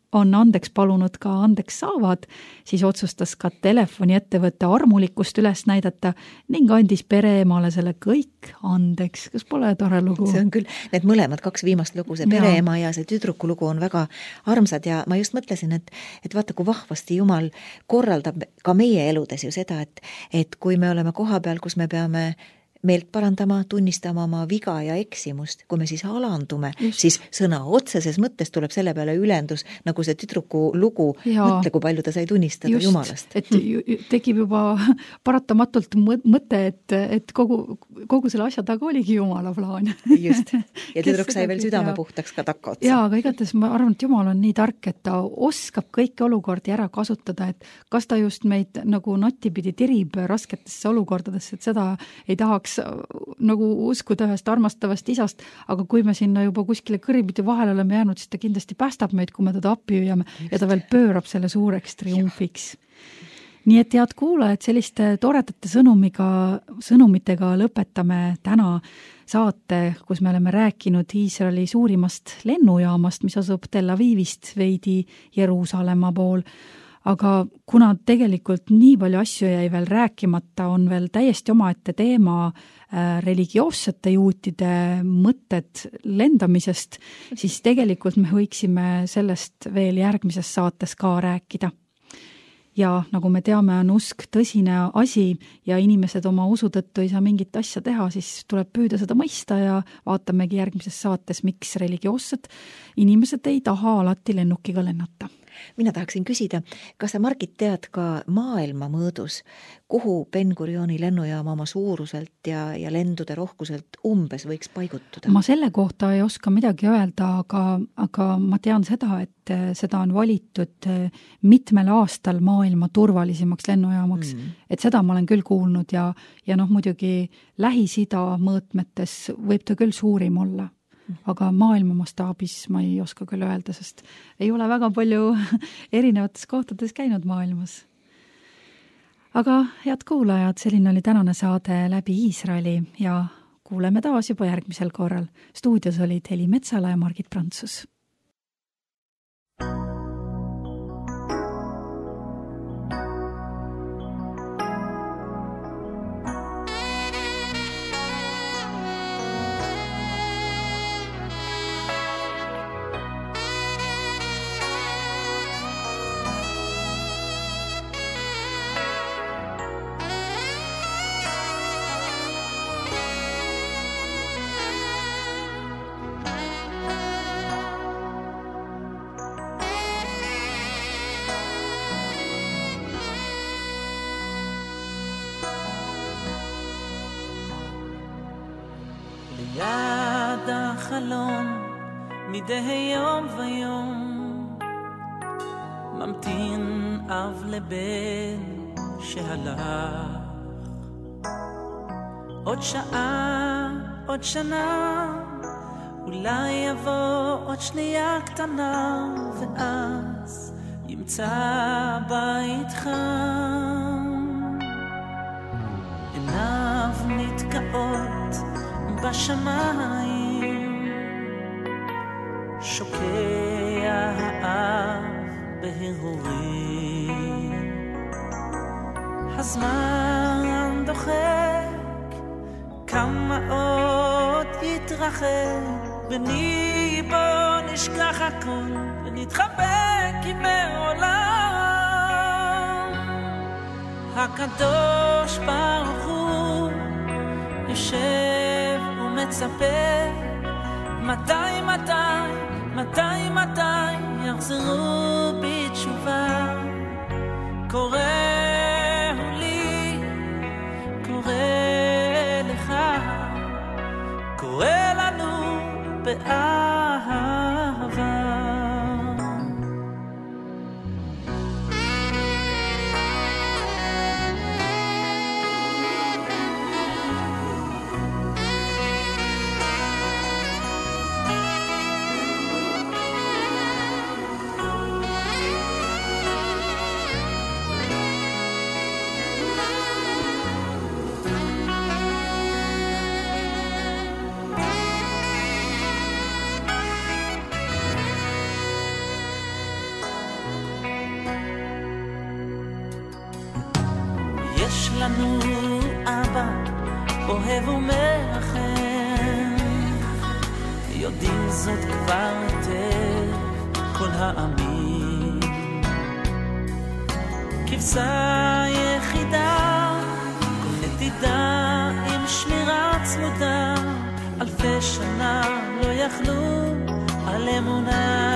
C: on andeks palunud ka andeks saavad, siis otsustas ka telefoniettevõtte armulikkust üles näidata ning andis pereemale selle kõik andeks. Kas pole tore lugu?
D: See on küll, need mõlemad kaks viimast lugu, see pereema ja see tüdruku lugu on väga armsad ja ma just mõtlesin, et, et vaata, kui vahvasti Jumal korraldab ka meie eludes ju seda, et, et kui me oleme koha peal, kus me peame meelt parandama, tunnistama oma viga ja eksimust, kui me siis alandume, just. Siis sõna otseses mõttes tuleb selle peale ülendus, nagu see tüdruku lugu, ja. Mõtle, kui palju ta sai tunnistada just, Jumalast.
C: Et tekib juba paratamatult mõte, et, et kogu, kogu selle asja taga oligi Jumala plaan.
D: Just, ja tüdruk sai veel südame ja. Puhtaks ka takka otsa.
C: Jaa, aga igates ma arvan, et Jumal on nii tark, et ta oskab kõiki olukordi ära kasutada, et kas ta just meid nagu natipidi tirib rasketesse olukordadesse, et seda ei tahaks nagu uskuda ühest armastavast isast, aga kui me sinna juba kuskile kõrviti vahele oleme jäänud, siis ta kindlasti päästab meid, kui me teda appi hüüame ja ta veel pöörab selle suureks triumfiks. Nii et head kuulajad, selliste toredate sõnumiga, sõnumitega lõpetame täna saate, kus me oleme rääkinud Iisraeli suurimast lennujaamast, mis asub Tel Avivist veidi Jeruusalemma pool. Aga kuna tegelikult nii palju asju jäi veel rääkimata, on veel täiesti omaette teema religioossete juutide mõtted lendamisest, siis tegelikult me võiksime sellest veel järgmises saates ka rääkida. Ja nagu me teame, on usk tõsine asi ja inimesed oma usu tõttu ei saa mingit asja teha, siis tuleb püüda seda mõista ja vaatamegi järgmises saates, miks religioossed inimesed ei taha alati lennukiga lennata.
D: Mina tahaksin küsida, kas sa, Margit, tead ka maailma mõõdus, kuhu Ben-Gurioni lennujaama oma suuruselt ja, ja lendude rohkuselt umbes võiks paigutuda?
C: Ma selle kohta ei oska midagi öelda, aga, aga ma tean seda, et seda on valitud mitmel aastal maailma turvalisemaks lennujaamaks. Mm. Et seda ma olen küll kuulnud ja, ja noh, muidugi Lähis-Ida mõõtmetes võib ta küll suurim olla. Aga maailma mastaabis ma ei oska küll öelda, sest ei ole väga palju erinevates kohtades käinud maailmas. Aga head kuulajad, selline oli tänane saade Läbi Iisraeli ja kuuleme taas juba järgmisel korral. Stuudios olid Heli Metsala ja Margit Prantsus.
E: ליד החלום מדי יום ויום ממתין אב לבן שהלך עוד שעה, עוד שנה אולי יבוא עוד שנייה קטנה ואז ימצא בית חם עיניו נתקעות בשמיים שוקע האב בהרורים הזמן דוחק כמה עוד יתרחק בני בוא נשכח הכל ונתחבק עם העולם הקדוש ברוך הוא יושב ומצפה מתי מתי מתי מתי יחזרו בתשובה קורא לי קורא לך קורא לנו באהבה אבא אוהב ומרחם, יודעים זאת כבר היטב כל העמים. כבשה יחידה, כל נתידה עם שמירה צמודה, אלפי שנה לא יכלו על אמונה.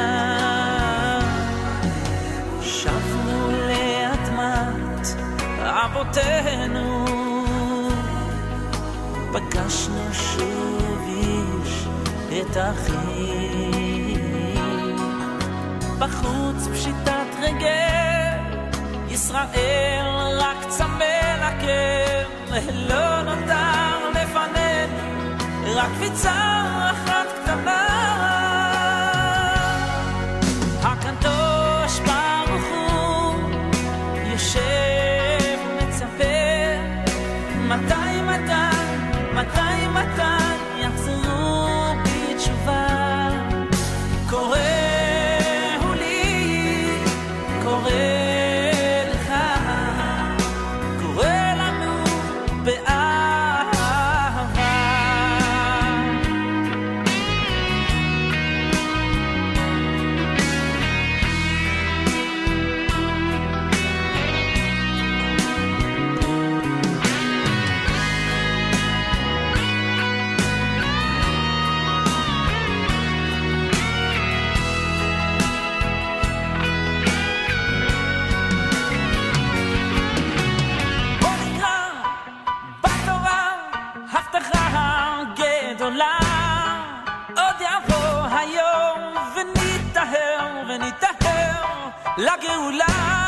E: שבנו לאדמת אבותינו, פגשנו שוב איש את אחים. בחוץ פשיטת רגל, ישראל רק צמא לקם, לא נותר לפנינו רק קפיצה אחת קטנה. הקדוש ברוך הוא יושב ומצפה, מתי מתי מתי מתי יחזרו בתשובה. קוראו לי, קורא לך, קורא לנו באהבה. עוד יבוא היום וניטהר וניטהר לגאולה,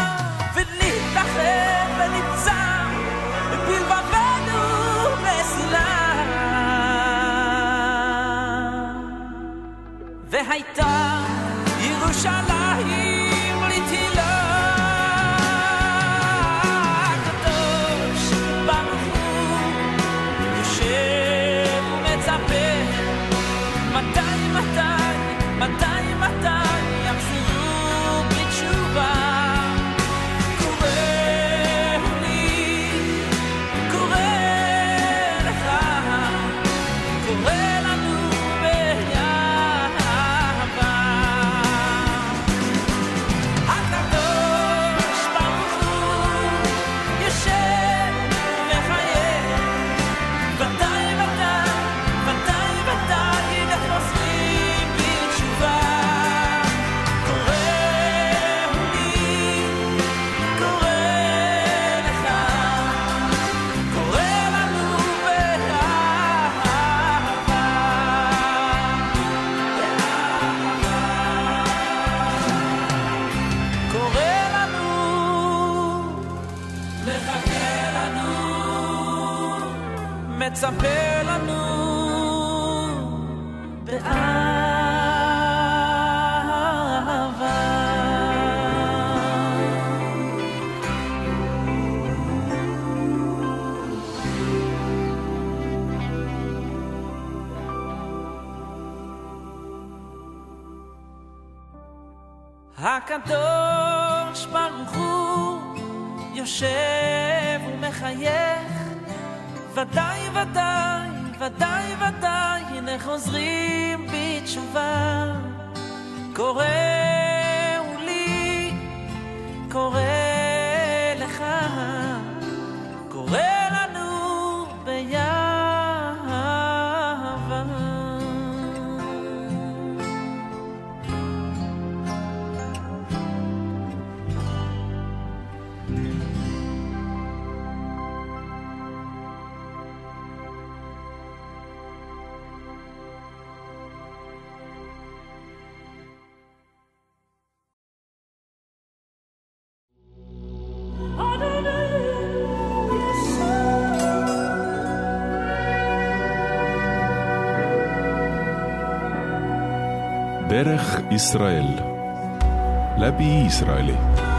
E: ונתאחד ונמצא בלבבנו מסילה. והייתה ירושלים לתהילה. הקדוש ברוך הוא יושב מתי מתי, מתי מתי יחזרו בתשובה. קורא לי, קורא לך, קורא לנו באהבה. הקדוש ברוך הוא יושב ומחייך, ודאי ודאי, ודאי ודאי נחוזרים בתשובה. קורא לי, קורא לך, קורא לנו באהבה. קורא לנו, מחכה לנו, מצפה לנו באהבה. הקדוש ברוך הוא יושב ומחייך, ודאי ודאי, ודאי ודאי הנה חוזרים בתשובה. קורא לי, קורא לך, קורא לנו ביחד.
A: דרך ישראל, לבי ישראלי.